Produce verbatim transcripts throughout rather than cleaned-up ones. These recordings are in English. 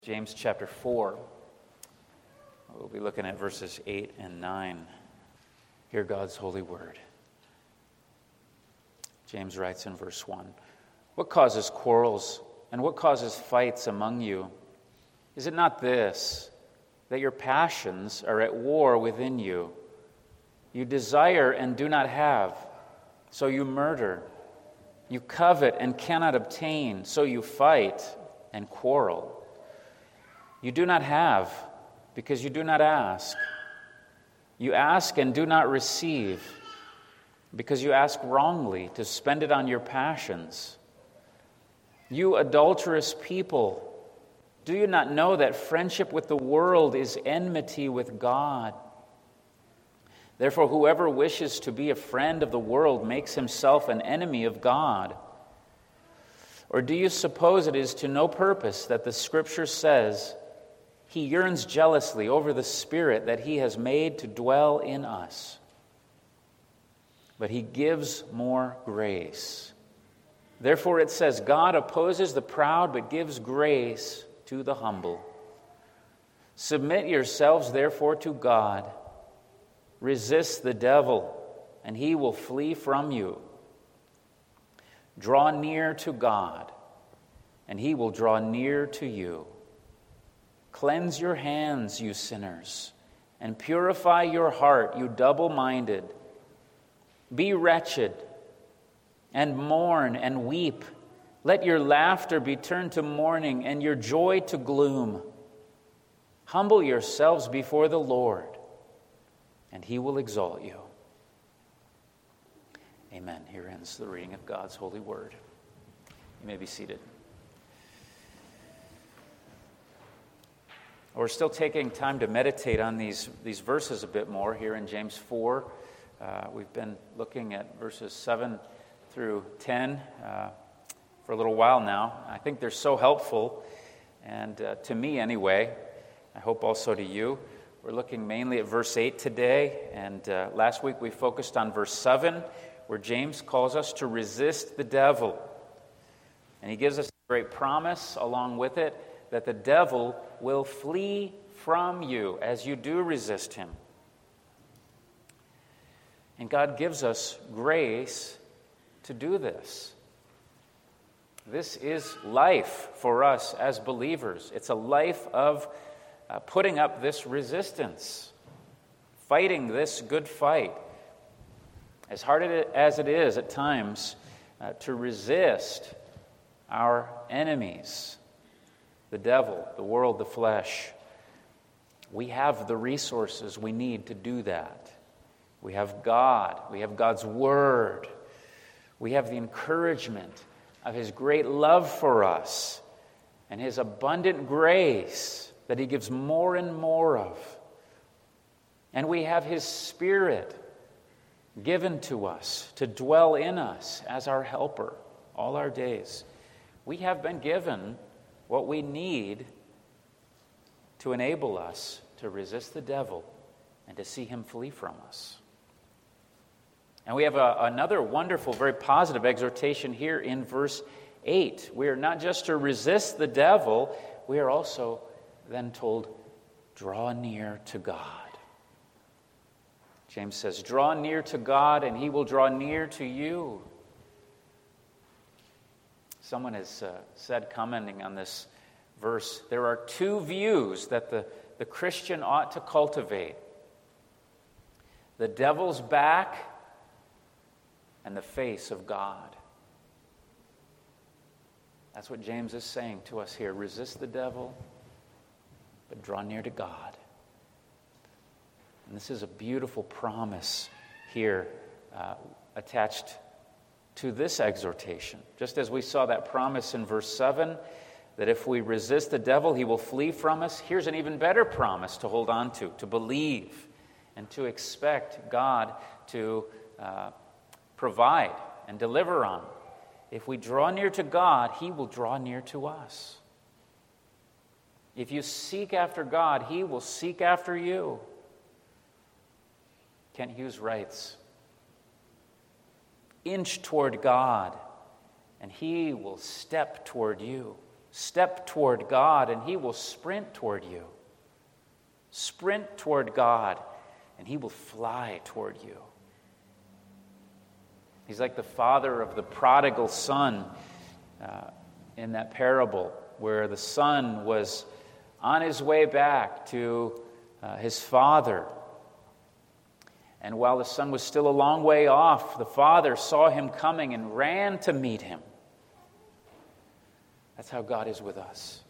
James chapter four. We'll be looking at verses eight and nine. Hear God's holy word. James writes in verse one, "What causes quarrels and what causes fights among you? Is it not this, that your passions are at war within you? You desire and do not have, so you murder. You covet and cannot obtain, so you fight and quarrel. You do not have, because you do not ask. You ask and do not receive, because you ask wrongly to spend it on your passions. You adulterous people, do you not know that friendship with the world is enmity with God? Therefore, whoever wishes to be a friend of the world makes himself an enemy of God. Or do you suppose it is to no purpose that the Scripture says, 'He yearns jealously over the Spirit that He has made to dwell in us'? But He gives more grace. Therefore it says, 'God opposes the proud, but gives grace to the humble.' Submit yourselves, therefore, to God. Resist the devil, and he will flee from you. Draw near to God, and He will draw near to you. Cleanse your hands, you sinners, and purify your heart, you double-minded. Be wretched, and mourn and weep. Let your laughter be turned to mourning, and your joy to gloom. Humble yourselves before the Lord, and He will exalt you." Amen. Here ends the reading of God's holy word. You may be seated. We're still taking time to meditate on these, these verses a bit more here in James four. Uh, we've been looking at verses seven through ten uh, for a little while now. I think they're so helpful, and uh, to me anyway, I hope also to you. We're looking mainly at verse eight today, and uh, last week we focused on verse seven, where James calls us to resist the devil. And he gives us a great promise along with it, that the devil will flee from you as you do resist him. And God gives us grace to do this. This is life for us as believers. It's a life of uh, putting up this resistance, fighting this good fight. As hard as it is at times uh, to resist our enemies, the devil, the world, the flesh, we have the resources we need to do that. We have God. We have God's Word. We have the encouragement of His great love for us and His abundant grace that He gives more and more of. And we have His Spirit given to us to dwell in us as our helper all our days. We have been given what we need to enable us to resist the devil and to see him flee from us. And we have a, another wonderful, very positive exhortation here in verse eight. We are not just to resist the devil, we are also then told, draw near to God. James says, draw near to God and He will draw near to you. Someone has uh, said, commenting on this verse, there are two views that the, the Christian ought to cultivate: the devil's back and the face of God. That's what James is saying to us here. Resist the devil, but draw near to God. And this is a beautiful promise here uh, attached to this exhortation. Just as we saw that promise in verse seven, that if we resist the devil, he will flee from us, here's an even better promise to hold on to, to believe, and to expect God to uh, provide and deliver on. If we draw near to God, He will draw near to us. If you seek after God, He will seek after you. Kent Hughes writes, "Inch toward God, and He will step toward you." Step toward God, and he will sprint toward you. Sprint toward God, and he will fly toward you. He's like the father of the prodigal son uh, in that parable, where the son was on his way back to uh, his father. And while the son was still a long way off, the father saw him coming and ran to meet him. That's how God is with us.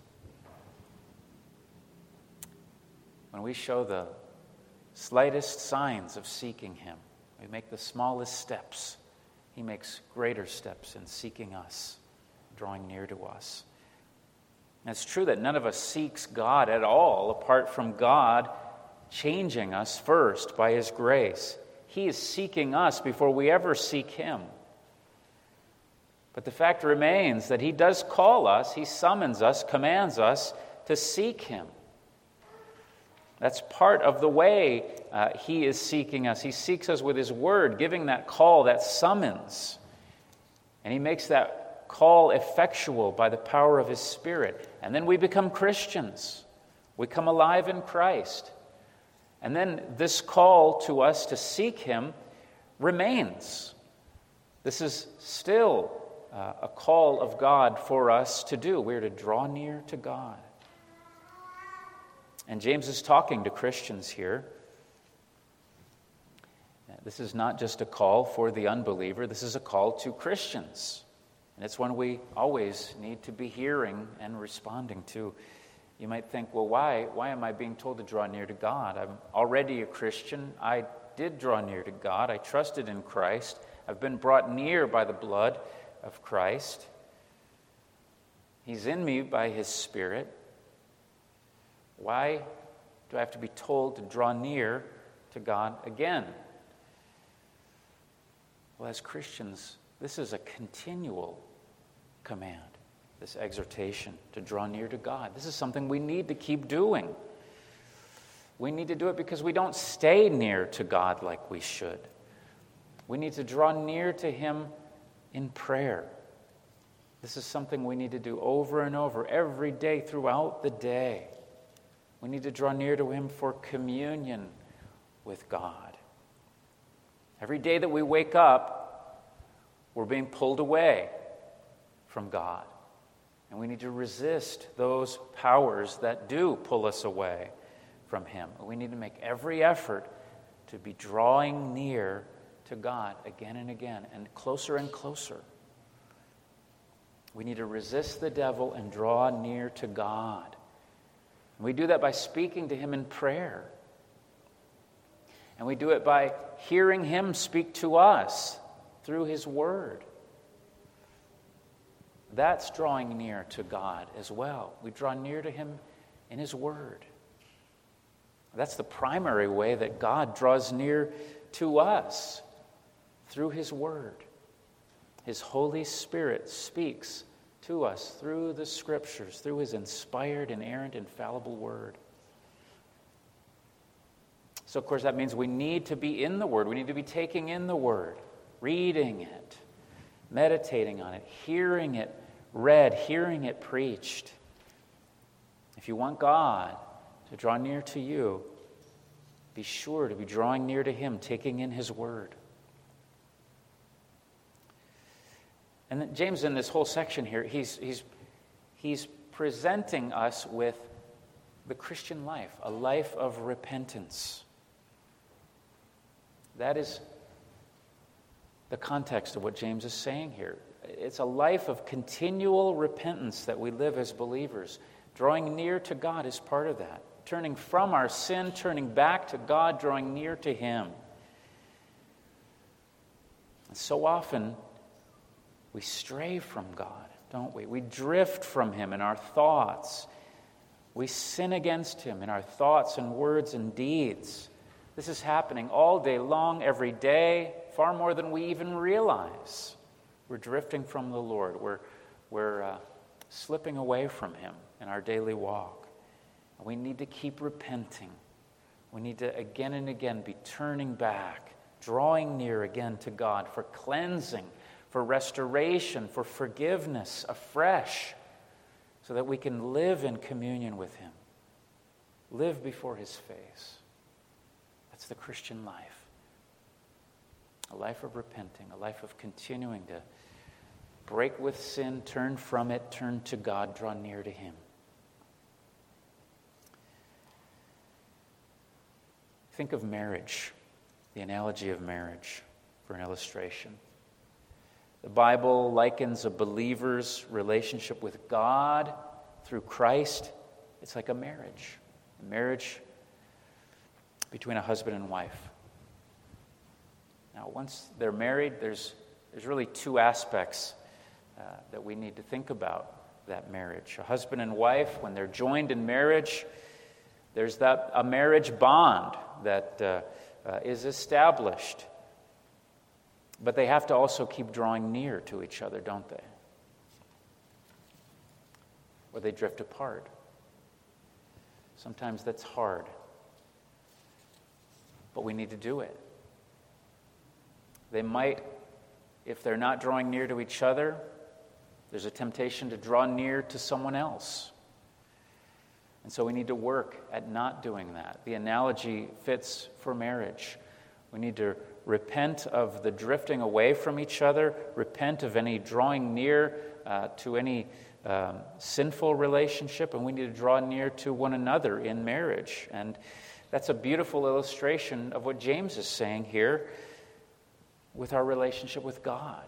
When we show the slightest signs of seeking him, we make the smallest steps. He makes greater steps in seeking us, drawing near to us. And it's true that none of us seeks God at all apart from God changing us first by his grace. He is seeking us before we ever seek him. But the fact remains that he does call us, he summons us, commands us to seek him. That's part of the way uh, he is seeking us. He seeks us with his word, giving that call, that summons. And he makes that call effectual by the power of his Spirit. And then we become Christians. We come alive in Christ. And then this call to us to seek him remains. This is still uh, a call of God for us to do. We're to draw near to God. And James is talking to Christians here. This is not just a call for the unbeliever. This is a call to Christians. And it's one we always need to be hearing and responding to. You might think, well, why, why am I being told to draw near to God? I'm already a Christian. I did draw near to God. I trusted in Christ. I've been brought near by the blood of Christ. He's in me by his Spirit. Why do I have to be told to draw near to God again? Well, as Christians, this is a continual command, this exhortation to draw near to God. This is something we need to keep doing. We need to do it because we don't stay near to God like we should. We need to draw near to him in prayer. This is something we need to do over and over, every day throughout the day. We need to draw near to him for communion with God. Every day that we wake up, we're being pulled away from God. And we need to resist those powers that do pull us away from him. We need to make every effort to be drawing near to God again and again, and closer and closer. We need to resist the devil and draw near to God. And we do that by speaking to him in prayer. And we do it by hearing him speak to us through his word. That's drawing near to God as well. We draw near to him in his word. That's the primary way that God draws near to us, through his word. His Holy Spirit speaks to us through the Scriptures, through his inspired, inerrant, infallible word. So, of course, that means we need to be in the word. We need to be taking in the word, reading it, meditating on it, hearing it read, hearing it preached. If you want God to draw near to you, be sure to be drawing near to him, taking in his word. And then James, in this whole section here, he's, he's, he's presenting us with the Christian life, a life of repentance. That is the context of what James is saying here. It's a life of continual repentance that we live as believers. Drawing near to God is part of that. Turning from our sin, turning back to God, drawing near to him. And so often, we stray from God, don't we? We drift from him in our thoughts. We sin against him in our thoughts and words and deeds. This is happening all day long, every day, far more than we even realize. We're drifting from the Lord. We're, we're uh, slipping away from him in our daily walk. And we need to keep repenting. We need to again and again be turning back, drawing near again to God for cleansing, for restoration, for forgiveness afresh, so so that we can live in communion with him, live before his face. That's the Christian life. A life of repenting, a life of continuing to break with sin, turn from it, turn to God, draw near to him. Think of marriage, the analogy of marriage for an illustration. The Bible likens a believer's relationship with God through Christ. It's like a marriage, a marriage between a husband and wife. Now, once they're married, there's there's really two aspects uh, that we need to think about that marriage. A husband and wife, when they're joined in marriage, there's that a marriage bond that uh, uh, is established. But they have to also keep drawing near to each other, don't they? Or they drift apart. Sometimes that's hard. But we need to do it. They might, if they're not drawing near to each other, there's a temptation to draw near to someone else. And so we need to work at not doing that. The analogy fits for marriage. We need to repent of the drifting away from each other, repent of any drawing near uh, to any um, sinful relationship, and we need to draw near to one another in marriage. And that's a beautiful illustration of what James is saying here with our relationship with God.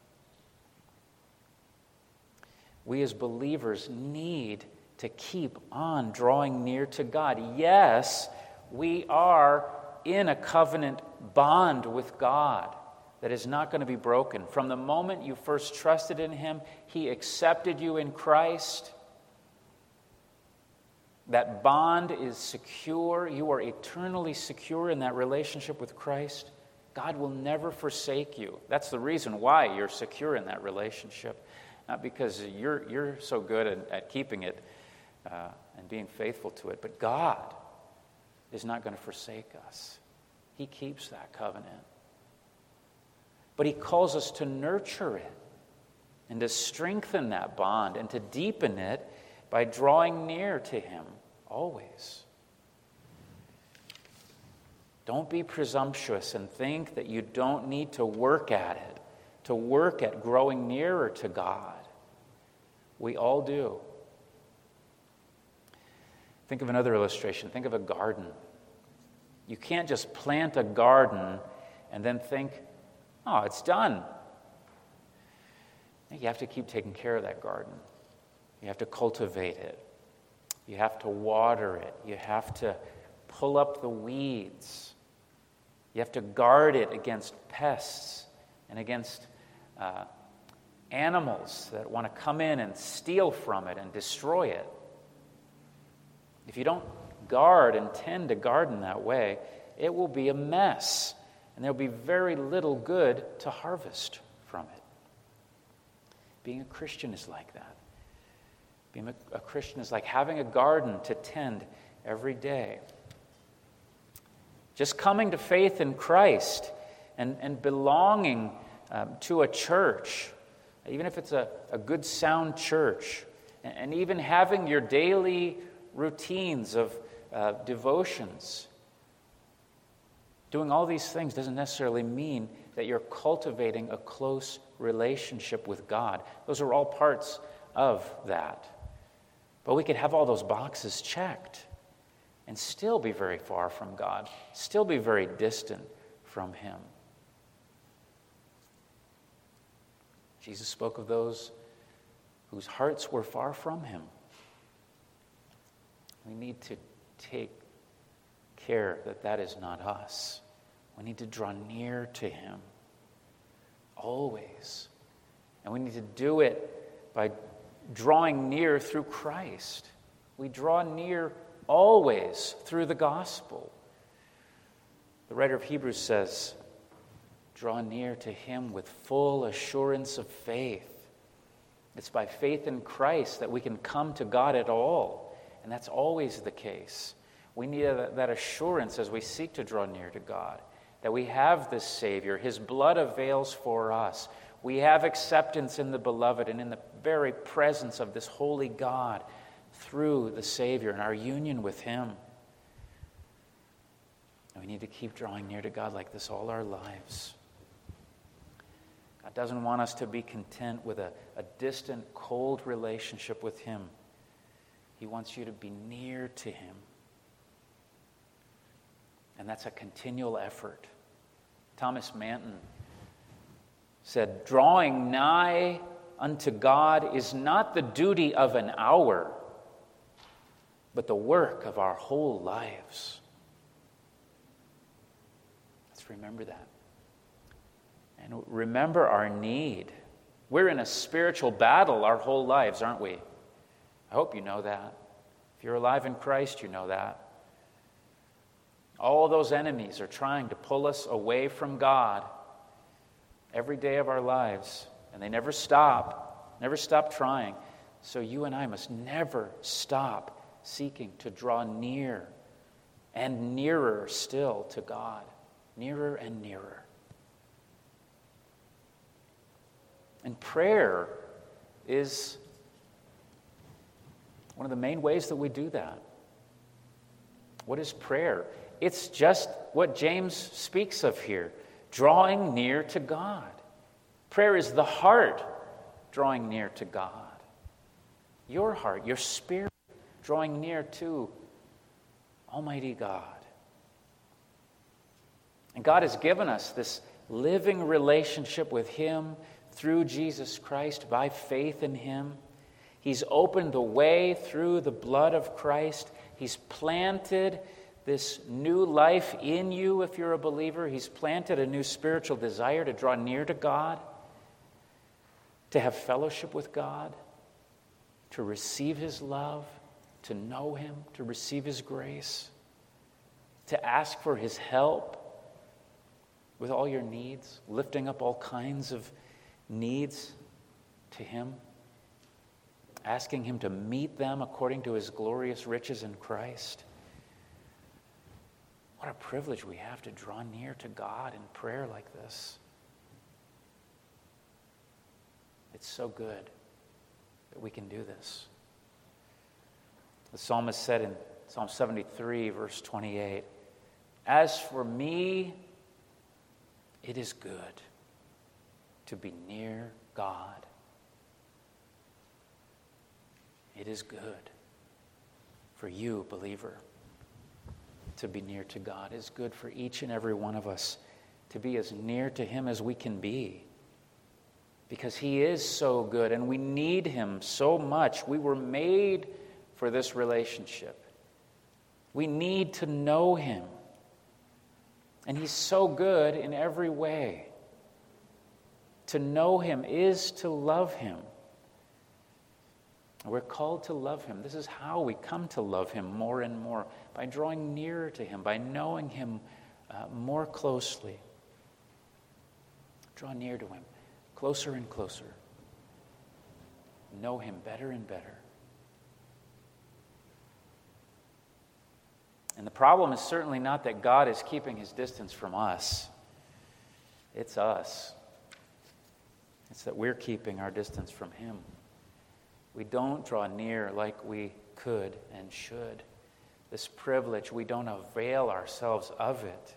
We as believers need to keep on drawing near to God. Yes, we are in a covenant bond with God that is not going to be broken. From the moment you first trusted in him, he accepted you in Christ. That bond is secure. You are eternally secure in that relationship with Christ. God will never forsake you. That's the reason why you're secure in that relationship. Not because you're, you're so good at, at keeping it uh, and being faithful to it, but God is not going to forsake us. He keeps that covenant. But he calls us to nurture it and to strengthen that bond and to deepen it by drawing near to him always. Don't be presumptuous and think that you don't need to work at it, to work at growing nearer to God. We all do. Think of another illustration. Think of a garden. You can't just plant a garden and then think, oh, it's done. You have to keep taking care of that garden. You have to cultivate it. You have to water it. You have to pull up the weeds. You have to guard it against pests and against uh, animals that want to come in and steal from it and destroy it. If you don't guard and tend to garden that way, it will be a mess, and there'll be very little good to harvest from it. Being a Christian is like that. Being a, a Christian is like having a garden to tend every day. Just coming to faith in Christ and, and belonging um, to a church, even if it's a, a good, sound church, and, and even having your daily routines of uh, devotions, doing all these things doesn't necessarily mean that you're cultivating a close relationship with God. Those are all parts of that. But we could have all those boxes checked and still be very far from God, still be very distant from him. Jesus spoke of those whose hearts were far from him. We need to take care that that is not us. We need to draw near to him always. And we need to do it by drawing near through Christ. We draw near always through the gospel. The writer of Hebrews says, draw near to him with full assurance of faith. It's by faith in Christ that we can come to God at all. And that's always the case. We need that assurance as we seek to draw near to God, that we have this Savior. His blood avails for us. We have acceptance in the beloved and in the very presence of this holy God through the Savior and our union with him. And we need to keep drawing near to God like this all our lives. God doesn't want us to be content with a, a distant, cold relationship with him. He wants you to be near to him. And that's a continual effort. Thomas Manton said, "Drawing nigh unto God is not the duty of an hour, but the work of our whole lives." Let's remember that. And remember our need. We're in a spiritual battle our whole lives, aren't we? I hope you know that. If you're alive in Christ, you know that. All those enemies are trying to pull us away from God every day of our lives, and they never stop, never stop trying. So you and I must never stop seeking to draw near and nearer still to God, nearer and nearer. And prayer is one of the main ways that we do that. What is prayer? It's just what James speaks of here, drawing near to God. Prayer is the heart drawing near to God. Your heart, your spirit drawing near to Almighty God. And God has given us this living relationship with him through Jesus Christ by faith in him. He's opened the way through the blood of Christ. He's planted this new life in you if you're a believer. He's planted a new spiritual desire to draw near to God, to have fellowship with God, to receive his love, to know him, to receive his grace, to ask for his help with all your needs, lifting up all kinds of needs to him, asking him to meet them according to his glorious riches in Christ. What a privilege we have to draw near to God in prayer like this. It's so good that we can do this. The psalmist said in Psalm seventy-three, verse twenty-eight, "As for me, it is good to be near God." It is good for you, believer, to be near to God. It's good for each and every one of us to be as near to him as we can be, because he is so good and we need him so much. We were made for this relationship. We need to know him. And he's so good in every way. To know him is to love him. We're called to love him. This is how we come to love him more and more, by drawing nearer to him, by knowing him uh, more closely. Draw near to him, closer and closer. Know him better and better. And the problem is certainly not that God is keeping his distance from us. It's us. It's that we're keeping our distance from him. We don't draw near like we could and should. This privilege, we don't avail ourselves of it.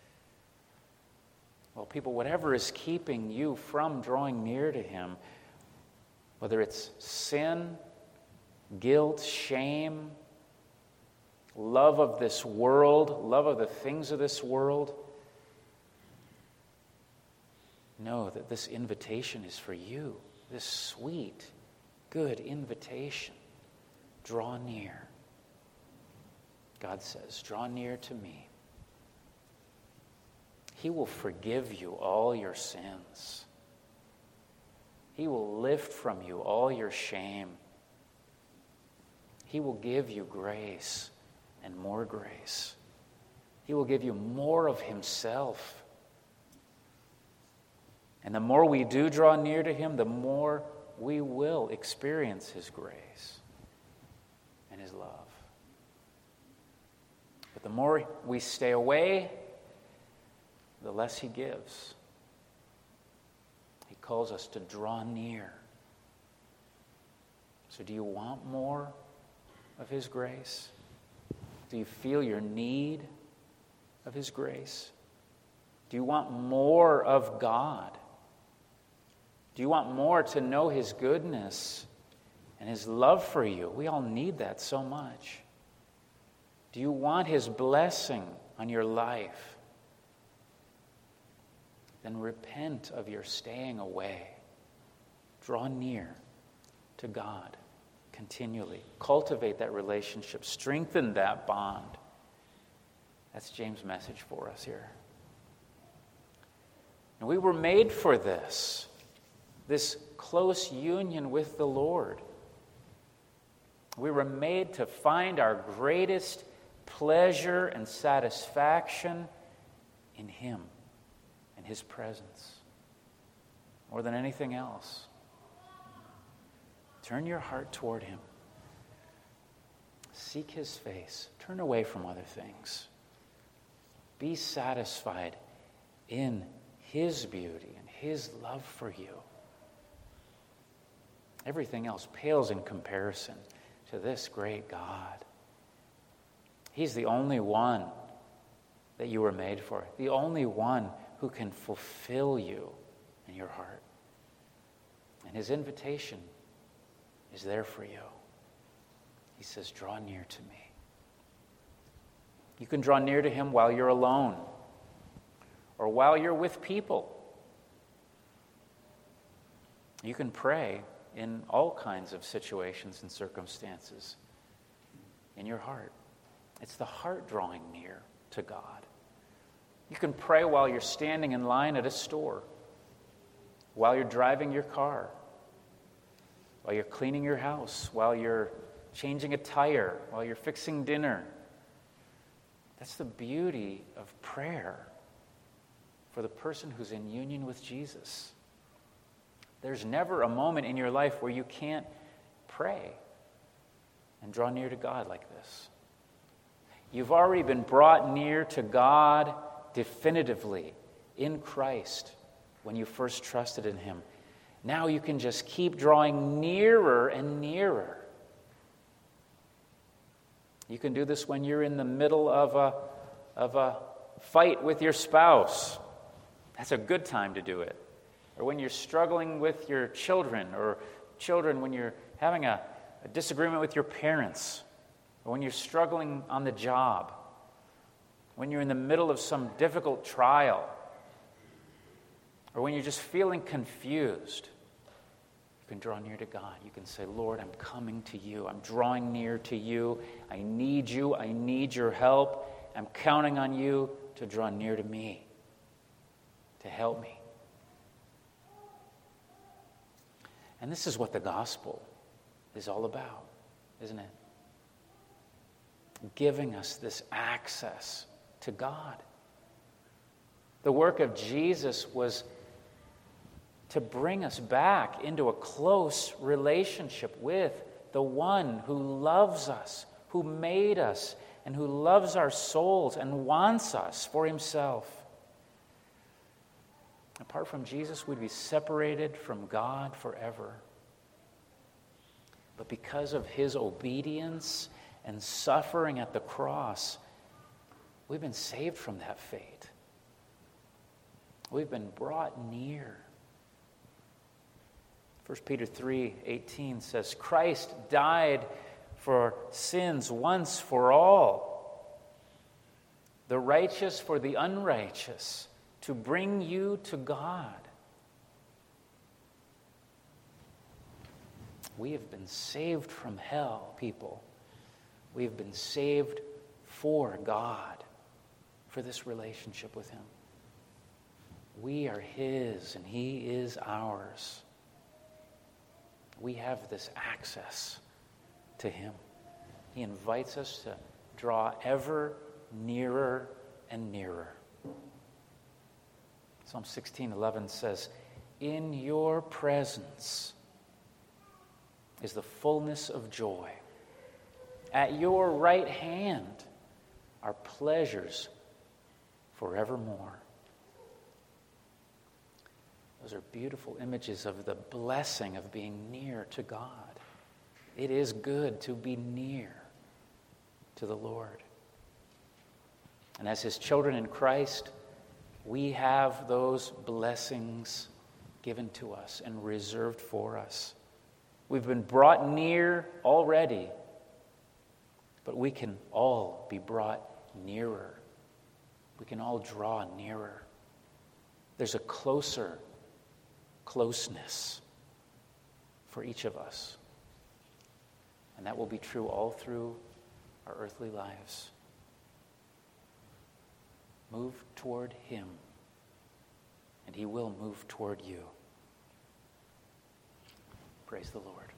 Well, people, whatever is keeping you from drawing near to him, whether it's sin, guilt, shame, love of this world, love of the things of this world, know that this invitation is for you. This sweet, good invitation. Draw near. God says, draw near to me. He will forgive you all your sins. He will lift from you all your shame. He will give you grace and more grace. He will give you more of himself. And the more we do draw near to him, the more we will experience his grace and his love. But the more we stay away, the less he gives. He calls us to draw near. So do you want more of His grace? Do you feel your need of His grace? Do you want more of God? Do you want more to know His goodness and His love for you? We all need that so much. Do you want His blessing on your life? Then repent of your staying away. Draw near to God continually. Cultivate that relationship. Strengthen that bond. That's James' message for us here. And we were made for this, this close union with the Lord. We were made to find our greatest pleasure and satisfaction in Him and His presence, more than anything else. Turn your heart toward Him. Seek His face. Turn away from other things. Be satisfied in His beauty and His love for you. Everything else pales in comparison to this great God. He's the only one that you were made for, the only one who can fulfill you in your heart. And His invitation is there for you. He says, draw near to me. You can draw near to Him while you're alone or while you're with people. You can pray in all kinds of situations and circumstances in your heart. It's the heart drawing near to God. You can pray while you're standing in line at a store, while you're driving your car, while you're cleaning your house, while you're changing a tire, while you're fixing dinner. That's the beauty of prayer for the person who's in union with Jesus. There's never a moment in your life where you can't pray and draw near to God like this. You've already been brought near to God definitively in Christ when you first trusted in Him. Now you can just keep drawing nearer and nearer. You can do this when you're in the middle of a, of a fight with your spouse. That's a good time to do it. Or when you're struggling with your children, or children when you're having a, a disagreement with your parents, or when you're struggling on the job, when you're in the middle of some difficult trial, or when you're just feeling confused. You can draw near to God. You can say, Lord, I'm coming to you. I'm drawing near to you. I need you. I need your help. I'm counting on you to draw near to me, to help me. And this is what the gospel is all about, isn't it? Giving us this access to God. The work of Jesus was to bring us back into a close relationship with the one who loves us, who made us, and who loves our souls and wants us for Himself. Apart from Jesus, we'd be separated from God forever. But because of His obedience and suffering at the cross, we've been saved from that fate. We've been brought near. First Peter three eighteen says, Christ died for sins once for all, the righteous for the unrighteous, to bring you to God. We have been saved from hell, people. We have been saved for God, for this relationship with Him. We are His and He is ours. We have this access to Him. He invites us to draw ever nearer and nearer. Psalm sixteen eleven says, in your presence is the fullness of joy. At your right hand are pleasures forevermore. Those are beautiful images of the blessing of being near to God. It is good to be near to the Lord. And as his children in Christ, we have those blessings given to us and reserved for us. We've been brought near already, but we can all be brought nearer. We can all draw nearer. There's a closer closeness for each of us. And that will be true all through our earthly lives. Move toward him, and he will move toward you. Praise the Lord.